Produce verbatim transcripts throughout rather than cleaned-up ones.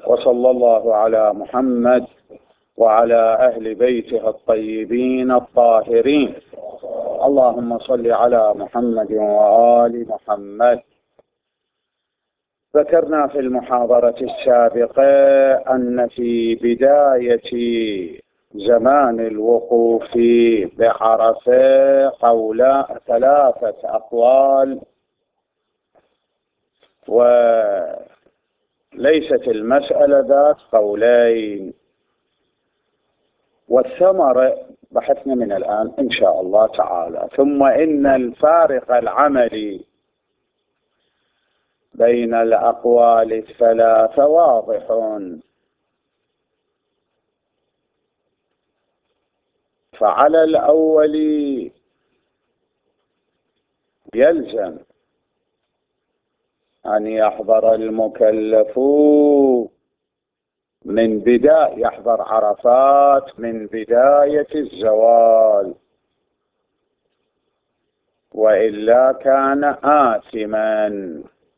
وصلى الله على محمد وعلى أهل بيته الطيبين الطاهرين. اللهم صل على محمد وآل محمد. ذكرنا في المحاضرة السابقة أن في بداية زمان الوقوف بعرفة قولا ثلاثة أقوال، وليست المسألة ذات قولين. والثمرة بحثنا من الآن إن شاء الله تعالى. ثم إن الفارق العملي بين الأقوال الثلاثة واضح، فعلى الأول يلزم أن يحضر المكلف من بداية يحضر عرفات من بداية الزوال، وإلا كان آثما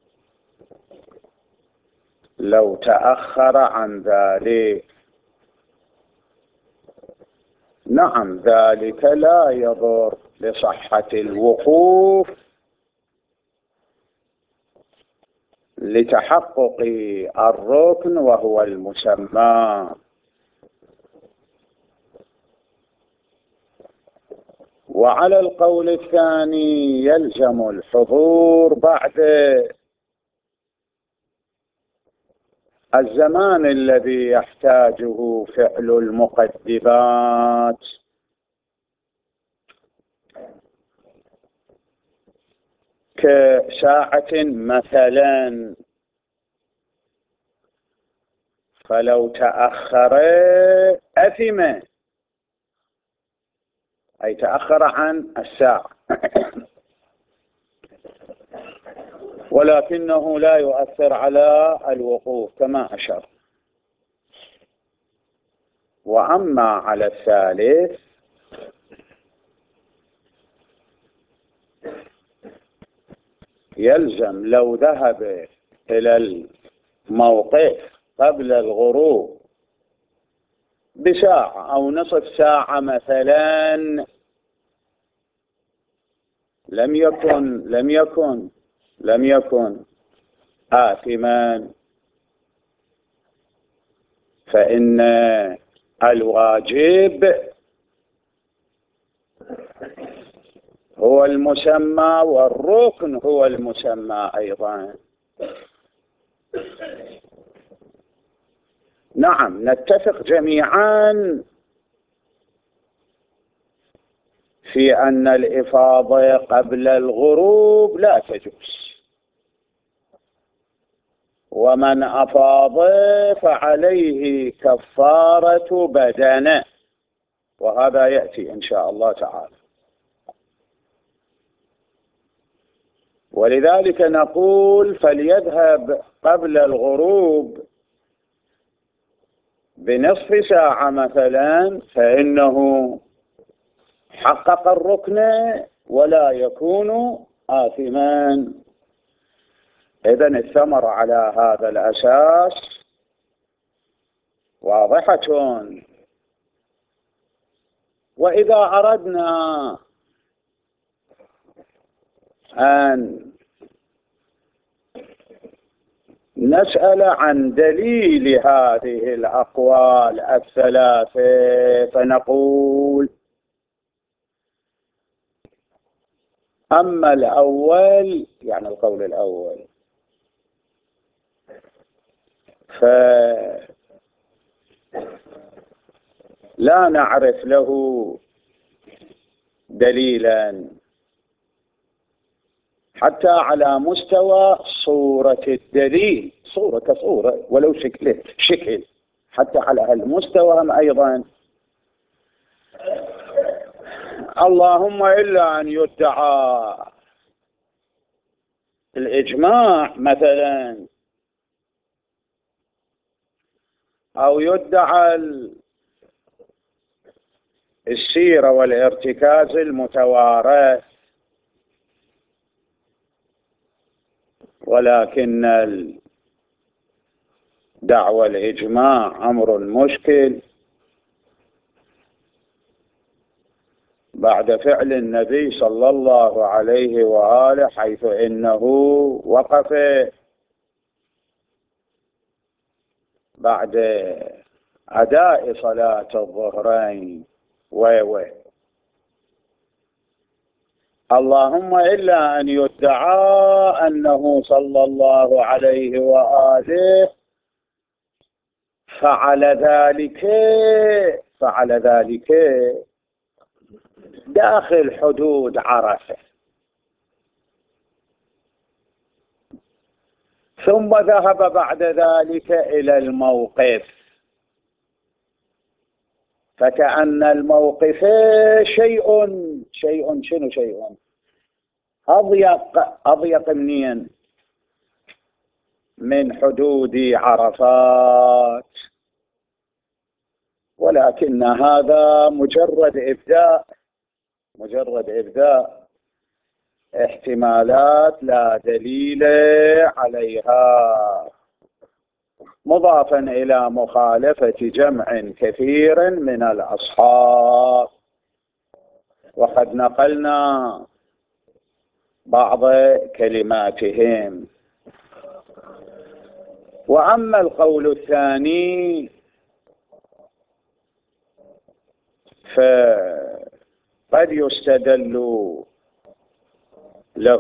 لو تأخر عن ذلك. نعم، ذلك لا يضر لصحة الوقوف لتحقق الركن وهو المسمى. وعلى القول الثاني يلزم الحضور بعد الزمان الذي يحتاجه فعل المقدمات، كساعة مثلا، فلو تأخر أثم، أي تأخر عن الساعة ولكنه لا يؤثر على الوقوف كما أشار. وأما على الثالث يلزم لو ذهب إلى الموقف قبل الغروب بساعة أو نصف ساعة مثلا، لم يكن لم يكن لم يكن آثما، فإن الواجب هو المسمى والركن هو المسمى أيضا. نعم، نتفق جميعا في أن الإفاضة قبل الغروب لا تجوز، ومن أفاض فعليه كفارة بدنه، وهذا يأتي إن شاء الله تعالى. ولذلك نقول فليذهب قبل الغروب بنصف ساعة مثلا، فإنه حقق الركن ولا يكون آثما. إذن الثمرة على هذا الأساس واضحة. وإذا أردنا أن نسأل عن دليل هذه الأقوال الثلاثة فنقول: أما الأول، يعني القول الأول، فلا نعرف له دليلا حتى على مستوى صورة الدليل، صورة كصورة ولو شكل شكل، حتى على هالمستوى أيضا. اللهم إلا أن يدعى الإجماع مثلا، أو يدعى السيرة والارتكاز المتوارث، ولكن دعوى الإجماع أمر مشكل بعد فعل النبي صلى الله عليه وآله، حيث إنه وقف بعد أداء صلاة الظهرين وي اللهم إلا أن يدعى أنه صلى الله عليه وآله فعل ذلك فعل ذلك داخل حدود عرفة، ثم ذهب بعد ذلك إلى الموقف، فكأن الموقف شيء شيء شنو شيء أضيق أضيق منين من حدود عرفات، ولكن هذا مجرد إبداء مجرد إبداء احتمالات لا دليل عليها، مضافا إلى مخالفة جمع كثير من الأصحاب، وقد نقلنا بعض كلماتهم. وأما القول الثاني فقد يستدل له،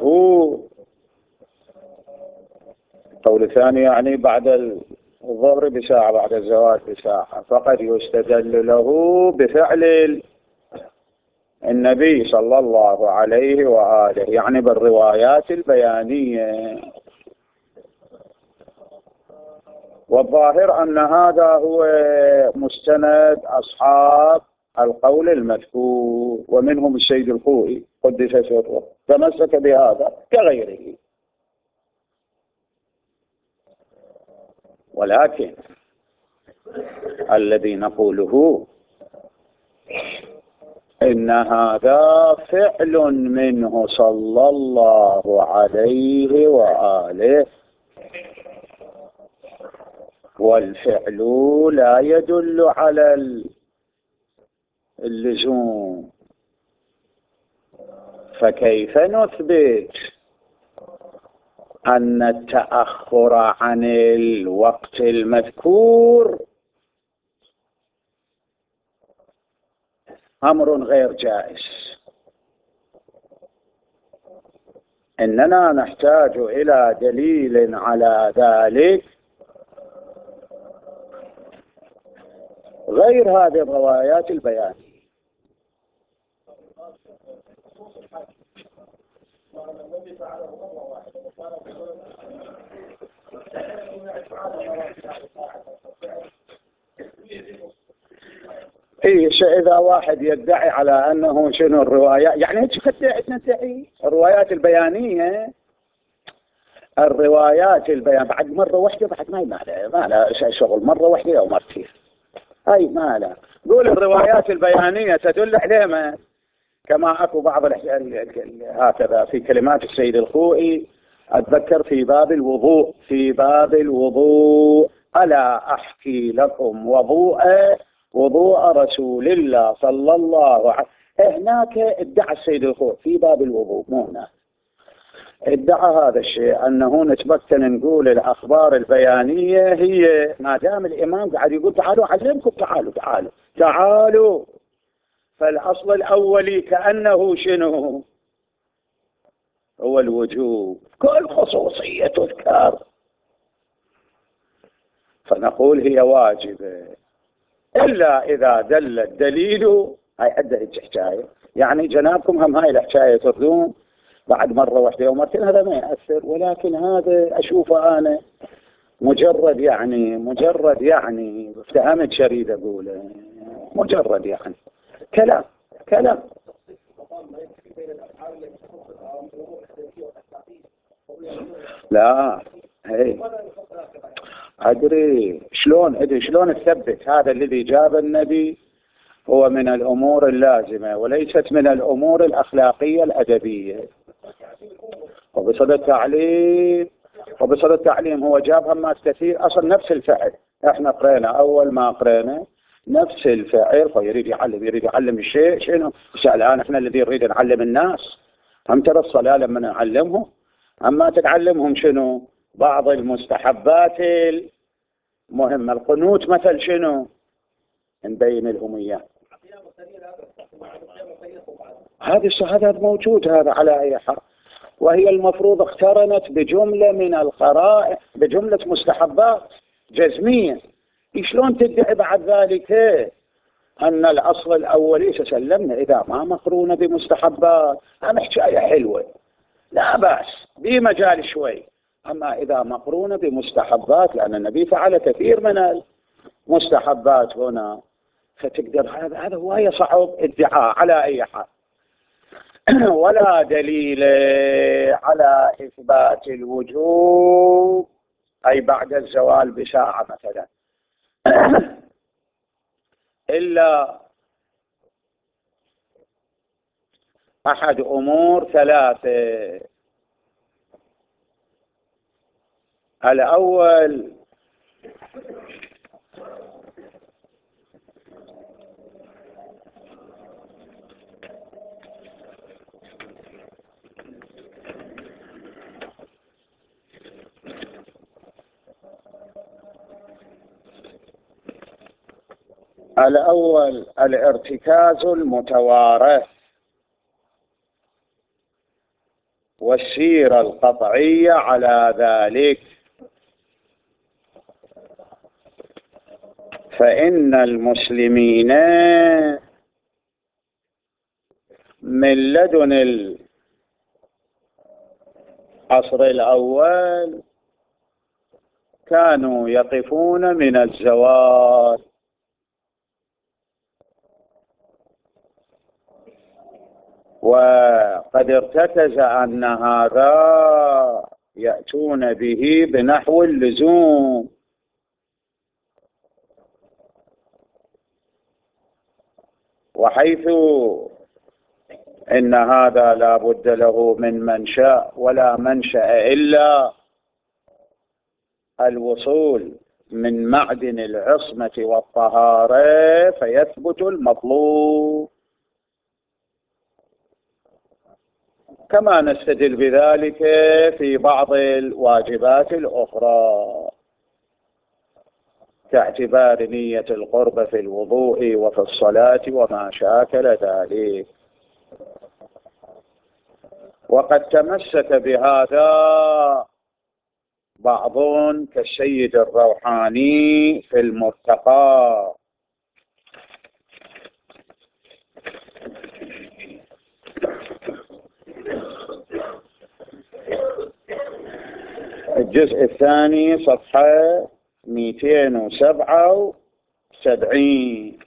القول الثاني يعني بعد الظهر بساعة بعد الزواج بساعة، فقد يستدل له بفعل النبي صلى الله عليه وآله، يعني بالروايات البيانية، والظاهر أن هذا هو مستند أصحاب القول المذكور، ومنهم السيد الخوئي قدس سره تمسك بهذا كغيره. ولكن الذي نقوله إن هذا فعل منه صلى الله عليه وآله، والفعل لا يدل على اللزوم، فكيف نثبت أن التأخر عن الوقت المذكور أمر غير جائز؟ إننا نحتاج إلى دليل على ذلك غير هذه الروايات البيانية. إيه إذا واحد يدعي على أنه شنو الروايات، يعني هيك خدعت ندعي الروايات البيانية، الروايات البيان بعد مرة واحدة بعد ما ما ما لا شغل مرة واحدة أو مرتين، هاي ما لا قول الروايات البيانية تدل عليه، ما كما أكو بعض هكذا في كلمات السيد الخوئي، أتذكر في باب الوضوء في باب الوضوء ألا أحكي لكم وضوء وضوء رسول الله صلى الله عليه وسلم. هناك ادعى السيد الخوئي في باب الوضوء، مو هناك ادعى هذا الشيء، أنه نتمكن نقول الأخبار البيانية هي ما دام الإمام قاعد يقول تعالوا أعلمكم تعالوا تعالوا تعالوا، فالأصل الأولي كأنه شنو هو الوجوب، كل خصوصية تذكر، فنقول هي واجبة إلا إذا دل الدليل. هاي عدة حكاية، يعني جنابكم هم هاي الحكاية تردون بعد مرة واحدة ومرتين، هذا ما يأثر، ولكن هذا أشوفه أنا مجرد يعني مجرد يعني افتهمت شريد أقوله، مجرد يعني كلام كلام. لا هي أدري شلون أدري شلون تثبت هذا الذي جاب النبي هو من الأمور اللازمة وليست من الأمور الأخلاقية الأدبية، وبصدد التعليل وبصدد التعليم هو جاب همات كثير، أصلا نفس الفعل احنا قرينا أول ما قرينا نفس الفعل، فيريد يعلم يريد يعلم الشيء شنو؟ الآن احنا الذي نريد نعلم الناس، هم ترى الصلاة لما نعلمهم أما تتعلمهم شنو؟ بعض المستحبات المهمة، القنوت مثل شنو؟ نبين لهم إياه. هذه الشهادات موجود هذا على أي حال، وهي المفروض اقترنت بجملة من القرائن، بجملة مستحبات جزمية. شلون تدعي بعد ذلك أن الأصل الأولي تسلمنا إذا ما مقرونة بمستحبات؟ أنا حكاية حلوة لا بأس بمجال شوي، أما إذا مقرونة بمستحبات لأن النبي فعل كثير من المستحبات هنا، فتقدر هذا هذا هو صعب ادعاء على أي حال. ولا دليل على إثبات الوجوب أي بعد الزوال بساعة مثلا إلا أحد أمور ثلاثة. الأول الأول الارتكاز المتوارث والسيرة القطعية على ذلك، فإن المسلمين من لدن العصر الأول كانوا يقفون من الزوال، وقد ارتكز أن هذا يأتون به بنحو اللزوم، وحيث إن هذا لا بد له من منشأ ولا منشأ إلا الوصول من معدن العصمة والطهارة فيثبت المطلوب، كما نستدل بذلك في بعض الواجبات الأخرى كاعتبار نية القرب في الوضوء وفي الصلاة وما شاكل ذلك. وقد تمسك بهذا بعض كالسيد الروحاني في المرتقى، الجزء الثاني صفحة مئتين وسبعة وسبعين.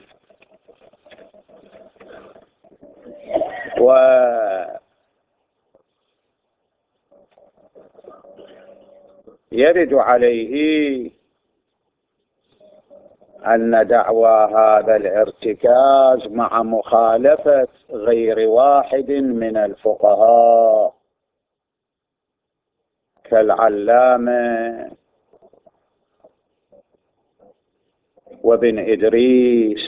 ويرد عليه أن دعوى هذا الارتكاز مع مخالفة غير واحد من الفقهاء كالعلامة وابن إدريس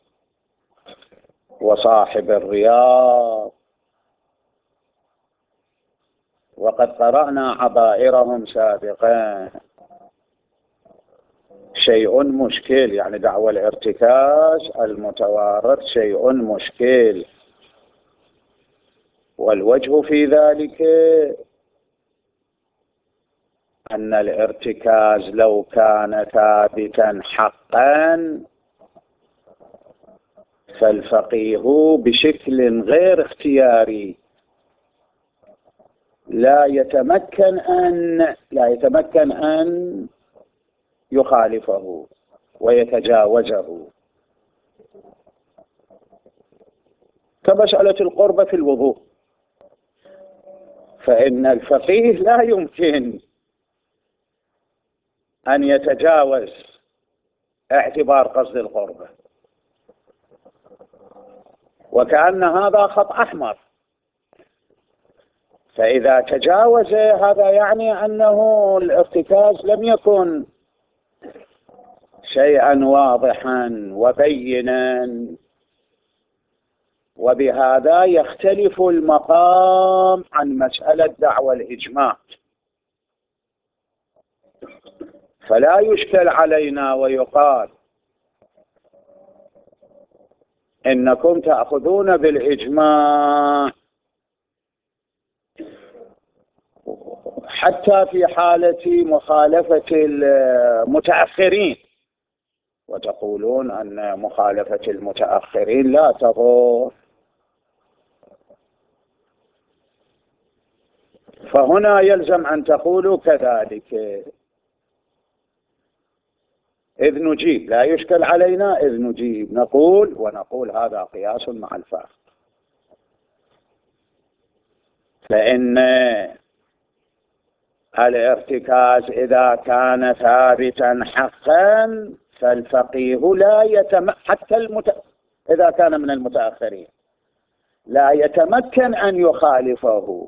وصاحب الرياض، وقد قرأنا عبائرهم سابقا. شيء مشكل، يعني دعوى الارتكاز المتوارث شيء مشكل، والوجه في ذلك أن الارتكاز لو كان ثابتا حقا فالفقيه بشكل غير اختياري لا يتمكن أن لا يتمكن أن يخالفه ويتجاوزه، كمسألة القرب في الوضوء، فإن الفقيه لا يمكن أن يتجاوز اعتبار قصد القربة، وكأن هذا خط أحمر، فإذا تجاوز هذا يعني أنه الارتكاز لم يكن شيئا واضحا وبينا، وبهذا يختلف المقام عن مسألة دعوى الإجماع. فلا يشكل علينا ويقال إنكم تأخذون بالإجماع حتى في حالة مخالفة المتأخرين، وتقولون أن مخالفة المتأخرين لا تضر. فهنا يلزم أن تقولوا كذلك، إذ نجيب لا يشكل علينا، إذ نجيب نقول ونقول هذا قياس مع الفارق. فإن الارتكاز إذا كان ثابتا حقا فالفقيه لا يتم حتى المت... إذا كان من المتأخرين لا يتمكن أن يخالفه،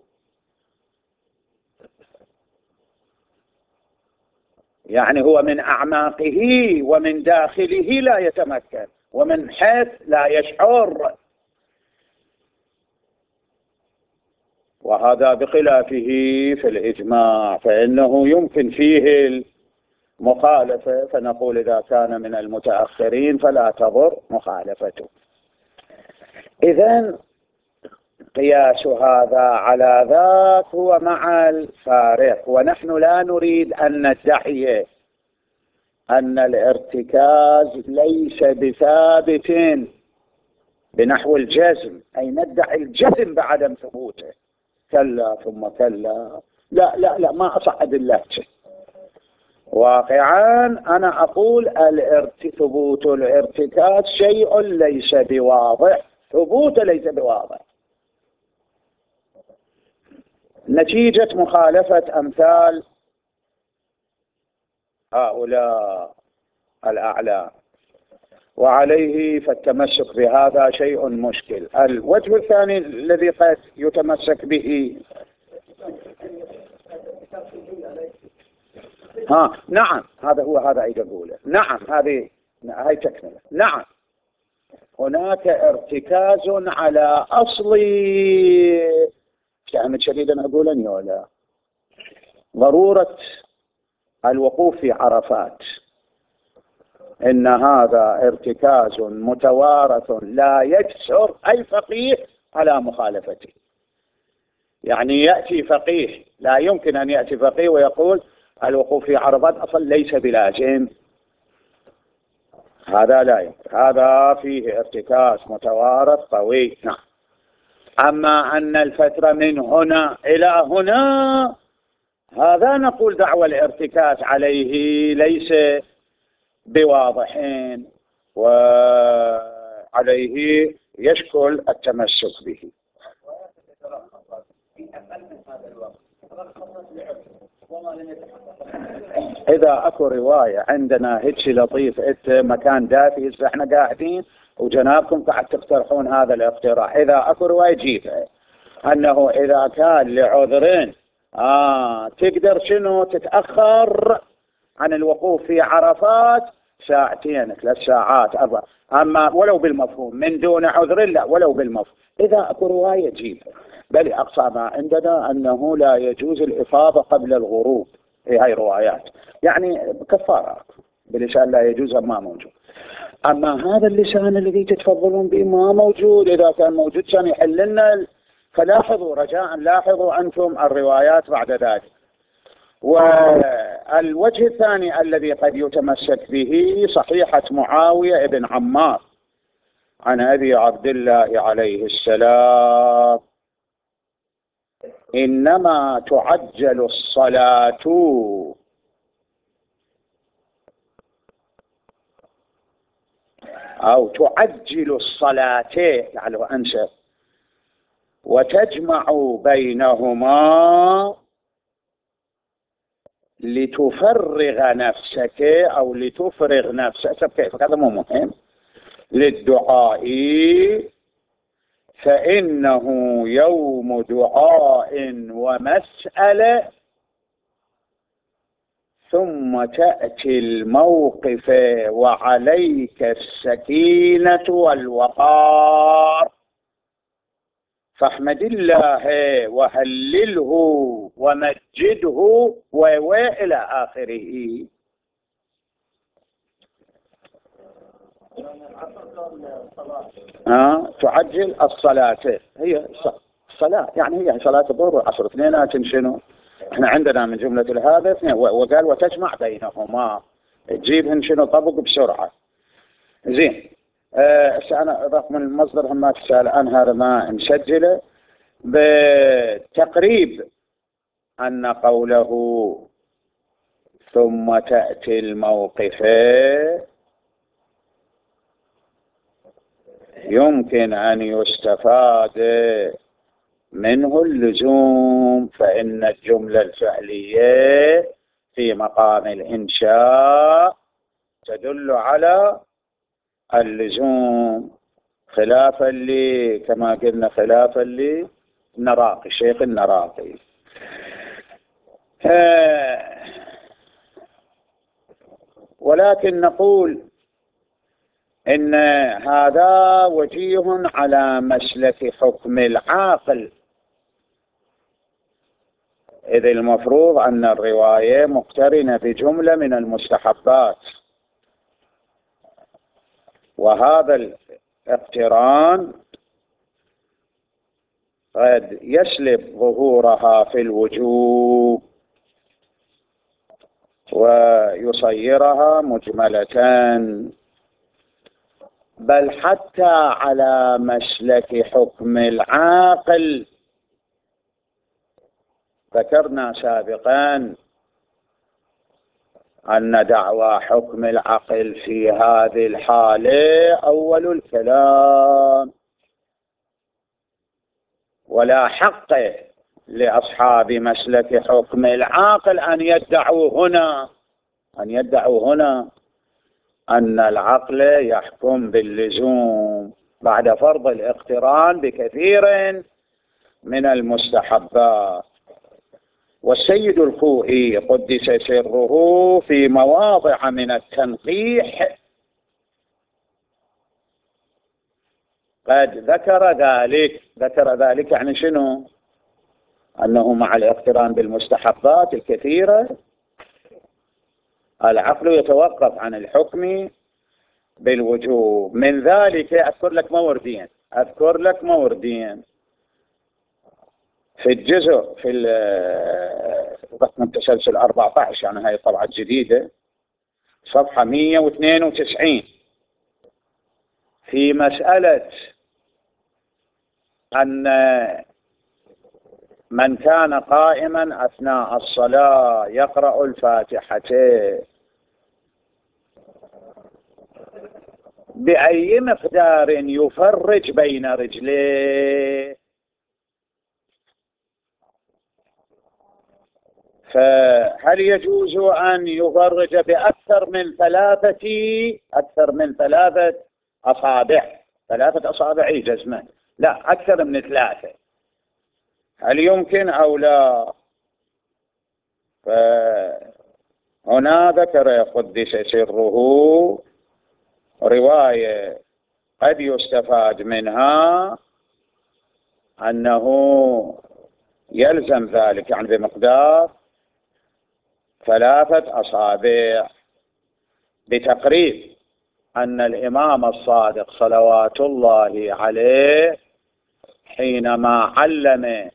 يعني هو من أعماقه ومن داخله لا يتمكن، ومن حيث لا يشعر، وهذا بخلافه في الإجماع فإنه يمكن فيه المخالفة، فنقول إذا كان من المتأخرين فلا تضر مخالفته. إذن قياس هذا على ذاك هو مع الفارق، ونحن لا نريد أن ندعي أن الارتكاز ليس بثابت بنحو الجزم، أي ندعي الجزم بعدم ثبوته، كلا ثم كلا، لا لا لا، ما أصعد اللهجة. واقعا أنا أقول ثبوت الارتكاز شيء ليس بواضح، ثبوت ليس بواضح، نتيجة مخالفة أمثال هؤلاء الأعلام، وعليه فالتمسك بهذا شيء مشكل. الوجه الثاني الذي قد يتمسك به، ها نعم هذا هو، هذا أيضا أقوله، نعم هذه هاي تكملة، نعم هناك ارتكاز على أصل كلمة شديدا أقولا ولا ضرورة الوقوف في عرفات، إن هذا ارتكاز متوارث لا يجسر أي فقيه على مخالفته. يعني يأتي فقيه، لا يمكن أن يأتي فقيه ويقول الوقوف في عرفات أصلا ليس بلازم، هذا لا يمكن، هذا فيه ارتكاز متوارث قوي. نعم. أما أن الفترة من هنا إلى هنا هذا نقول دعوى الارتكاز عليه ليس بواضحين، وعليه يشكل التمسك به. إذا أكو رواية عندنا هيك لطيف، إنت مكان دافي احنا قاعدين وجنابكم قاعد تقترحون هذا الاقتراح، إذا أكو رواية جيبها أنه إذا كان لعذر آه تقدر شنو تتأخر عن الوقوف في عرفات ساعتين ثلاث ساعات أربع، أما ولو بالمفهوم من دون عذر لا، ولو بالمفهوم إذا أكو رواية جيبها. بل أقصى ما عندنا أنه لا يجوز الإفاضة قبل الغروب، في هاي روايات يعني كفارة بلسان لا يجوز ما موجود. أما هذا اللسان الذي تتفضلون به ما موجود، إذا كان موجود كان يحل لنا. فلاحظوا رجاء، لاحظوا أنتم الروايات بعد ذلك. والوجه الثاني الذي قد يتمسك به صحيحة معاوية بن عمار عن أبي عبد الله عليه السلام: إنما تعجل الصلاة أو تعجل الصلاة لعله أنسب وتجمع بينهما لتفرغ نفسك أو لتفرغ نفسك، كيف هذا مو مهم، للدعاء فإنه يوم دعاء ومسألة، ثم تأتي الموقف وعليك السكينة والوقار، فاحمد الله وهلله ومجده وإلى آخره. ها تعجل الصلاة، هي الصلاة يعني هي صلاة الظهر والعصر اثنينات شنو؟ احنا عندنا من جملة هذا اثنين، وقال وتجمع بينهما، تجيبهن شنو طبق بسرعة. زين. آه أنا رقم المصدر هم ما تسأل عنها، هذا ما مسجله بتقريب أن قوله ثم تأتي الموقف يمكن أن يستفاد منه اللزوم، فإن الجملة الفعلية في مقام الإنشاء تدل على اللزوم، خلافا لي كما قلنا خلافا لي النراقي شيخ النراقي. ولكن نقول إن هذا وجيه على مسلك حكم العاقل، إذ المفروض أن الرواية مقترنة بجملة من المستحبات، وهذا الاقتران قد يسلب ظهورها في الوجوب ويصيرها مجملة، بل حتى على مسلك حكم العاقل ذكرنا سابقا أن دعوى حكم العقل في هذه الحالة أول الكلام، ولا حق لأصحاب مسلك حكم العاقل أن يدعوا هنا أن يدعوا هنا أن العقل يحكم باللزوم بعد فرض الاقتران بكثير من المستحبات. والسيد الخوئي قدس سره في مواضع من التنقيح قد ذكر ذلك ذكر ذلك يعني شنو؟ أنه مع الاقتران بالمستحبات الكثيرة العقل يتوقف عن الحكم بالوجوب. من ذلك أذكر لك موردين أذكر لك موردين في الجزء في رقم التسلسل أربعة عشر، يعني هاي الطبعة الجديدة صفحة مئة واثنين وتسعين، في مسألة أن من كان قائما أثناء الصلاة يقرأ الفاتحة بأي مقدار يفرج بين رجليه، فهل يجوز أن يفرج بأكثر من ثلاثة أكثر من ثلاثة أصابع ثلاثة أصابع جزمة، لا أكثر من ثلاثة، هل يمكن أو لا؟ فهنا ذكر قدس سره رواية قد يستفاد منها أنه يلزم ذلك يعني بمقدار ثلاثة أصابع، بتقريب أن الإمام الصادق صلوات الله عليه حينما علم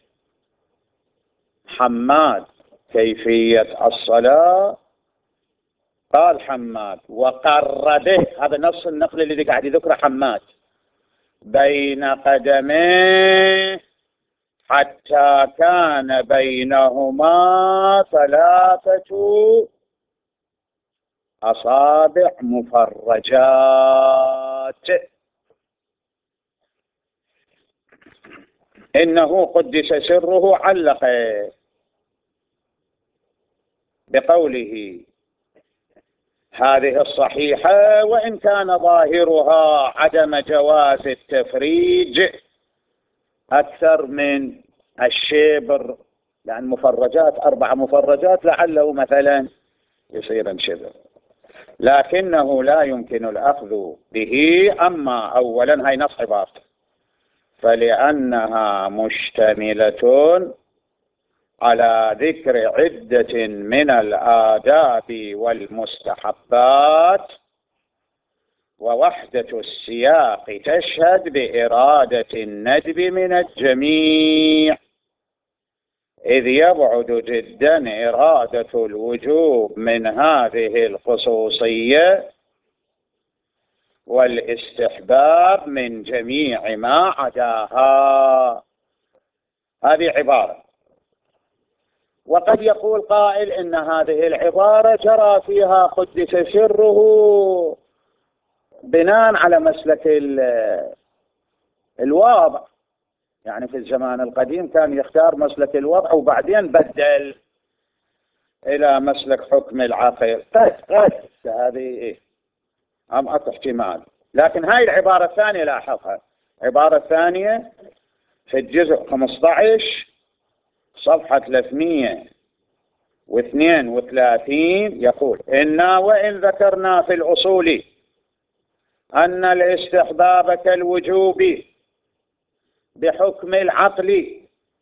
حماد كيفية الصلاة قال حماد وقربه، هذا نص النقل الذي قاعد يذكره حماد، بين قدميه حتى كان بينهما ثلاثة أصابع مفرجات. إنه قدس سره علق بقوله هذه الصحيحة وإن كان ظاهرها عدم جواز التفريج أكثر من الشبر، لأن مفرجات أربع مفرجات لعله مثلا يصير شبر، لكنه لا يمكن الأخذ به. أما أولا هاي نص عبارته، فلأنها مشتملة على ذكر عدة من الآداب والمستحبات، ووحدة السياق تشهد بإرادة الندب من الجميع، إذ يبعد جدا إرادة الوجوب من هذه الخصوصية، والاستحباب من جميع ما عداها. هذه عبارة. وقد يقول قائل إن هذه العبارة جرى فيها قدس سره بناء على مسلك الوضع، يعني في الزمان القديم كان يختار مسلك الوضع وبعدين بدل إلى مسلك حكم العقل. قد قد هذه إيه؟ أم أكو احتمال. لكن هاي العبارة الثانية لاحظها، عبارة الثانية في الجزء خمسة عشر صفحة ثلاثمئة واثنين وثلاثين يقول: إنا وإن ذكرنا في الأصول أن الاستحباب كالوجوب بحكم العقل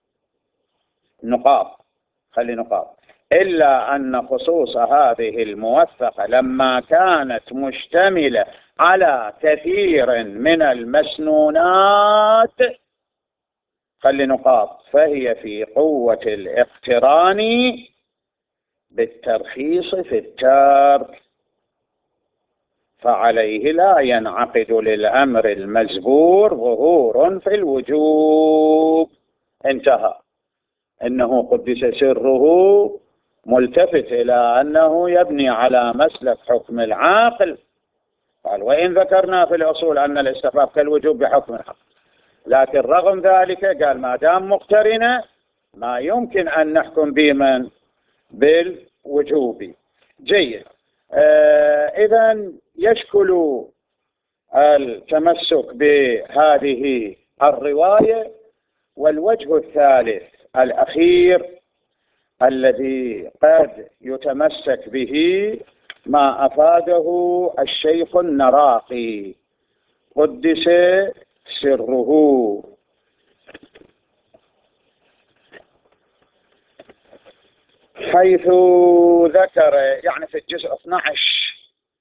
نقاط، خلي نقاط، إلا أن خصوص هذه الموثقة لما كانت مشتملة على كثير من المسنونات، خلي نقاط، فهي في قوة الاقتران بالترخيص في الترك، فعليه لا ينعقد للأمر المزبور ظهور في الوجوب. انتهى. إنه قدس سره ملتفت إلى أنه يبني على مسلك حكم العاقل. قال: وإن ذكرنا في الأصول أن الاستحباب كالوجوب بحكم العقل، لكن رغم ذلك قال ما دام مقترنة ما يمكن أن نحكم بمن بالوجوب. جيد. آه إذن يشكل التمسك بهذه الرواية. والوجه الثالث الأخير الذي قد يتمسك به ما أفاده الشيخ النراقي قدس سره، حيث ذكر يعني في الجزء اثني عشر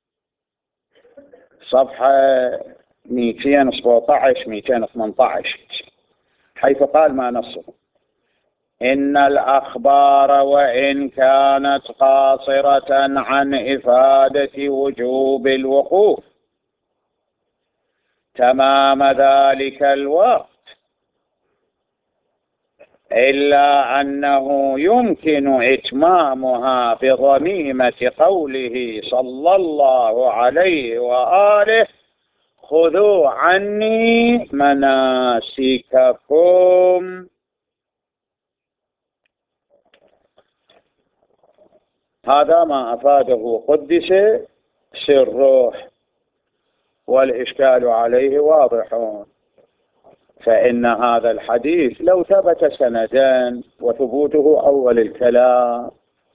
صفحة مئتين وسبعة عشر مئتين وثمانية عشر، حيث قال ما نصه: إن الأخبار وإن كانت قاصرة عن إفادة وجوب الوقوف تمام ذلك الوقت، إلا أنه يمكن إتمامها بضميمة قوله صلى الله عليه وآله: خذوا عني مناسككم. هذا ما أفاده قدس سره، والإشكال عليه واضح، فإن هذا الحديث لو ثبت سندان وثبوته أول الكلام،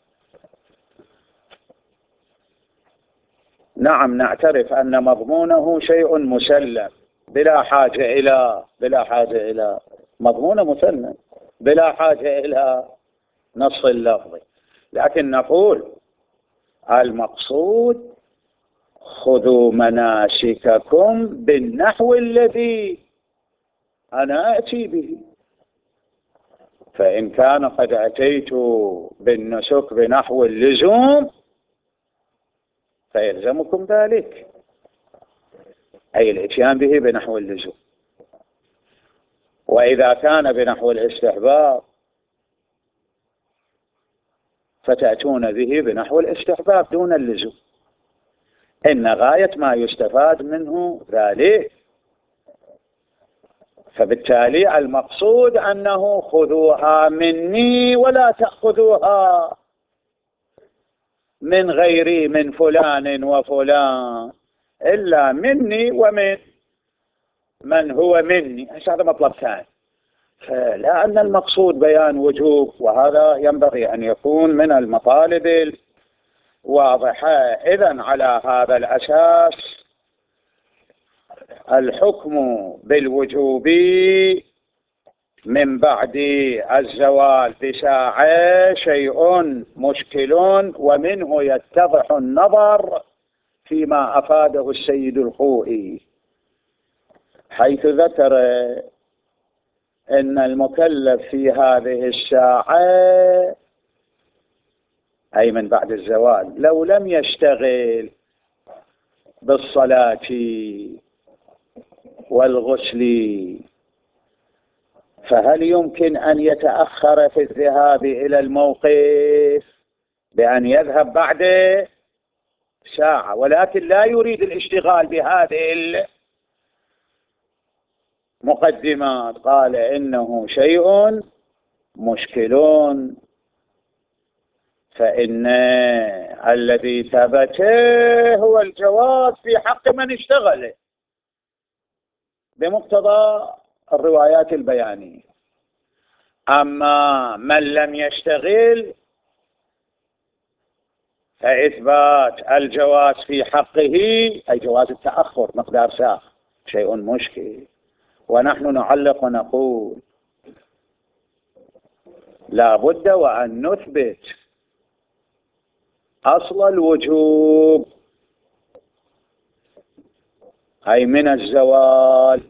نعم نعترف أن مضمونه شيء مسلم بلا حاجة إلى بلا حاجة إلى مضمون مسلم بلا حاجة إلى نص اللفظ، لكن نقول المقصود خذوا مناسككم بالنحو الذي أنا أتي به. فإن كان قد أتيت بالنسك بنحو اللزوم فيلزمكم ذلك، أي الاتيان به بنحو اللزوم. وإذا كان بنحو الاستحباب فتأتون به بنحو الاستحباب دون اللزوم، إن غاية ما يستفاد منه ذلك. فبالتالي المقصود أنه خذوها مني ولا تأخذوها من غيري من فلان وفلان، إلا مني ومن من هو مني. هذا مطلب ثاني. لأن المقصود بيان وجوب، وهذا ينبغي أن يكون من المطالب الواضحة. إذن على هذا الأساس الحكم بالوجوب من بعد الزوال بساعة شيء مشكل، ومنه يتضح النظر فيما أفاده السيد الخوئي، حيث ذكر أن المكلف في هذه الساعة أي من بعد الزوال لو لم يشتغل بالصلاة والغسل فهل يمكن أن يتأخر في الذهاب إلى الموقف بأن يذهب بعد ساعة، ولكن لا يريد الاشتغال بهذه المقدمات؟ قال إنه شيء مشكل، فإن الذي ثبت هو الجواز في حق من اشتغل بمقتضى الروايات البيانية. أما من لم يشتغل فإثبات الجواز في حقه أي جواز التأخر مقدار ساعة شيء مشكل. ونحن نعلق ونقول لا بد وأن نثبت أصل الوجوب أي من الزوال،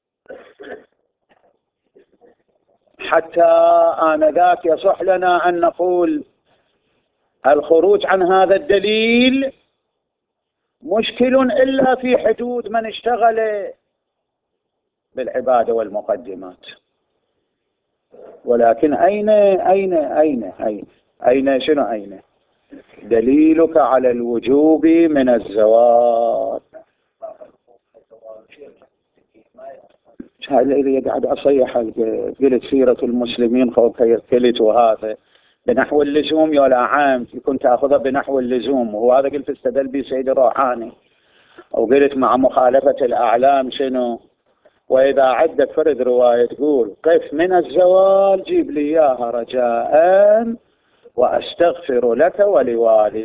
حتى آنذاك يصح لنا أن نقول الخروج عن هذا الدليل مشكل إلا في حدود من اشتغل بالعبادة والمقدمات. ولكن أين أين أين أين أين شنو أين دليلك على الوجوب من الزوال؟ هذا اللي قاعد أصيح قلت سيرة المسلمين خوف قلت وهذا بنحو اللزوم ولا عام يكون تأخذها بنحو اللزوم، وهذا قلت استدل به سيد الروحاني، أو قلت مع مخالفة الأعلام شنو. وإذا عدت فرد رواية تقول قف من الزوال جيب لي إياها رجاء وأستغفر لك ولوالديك.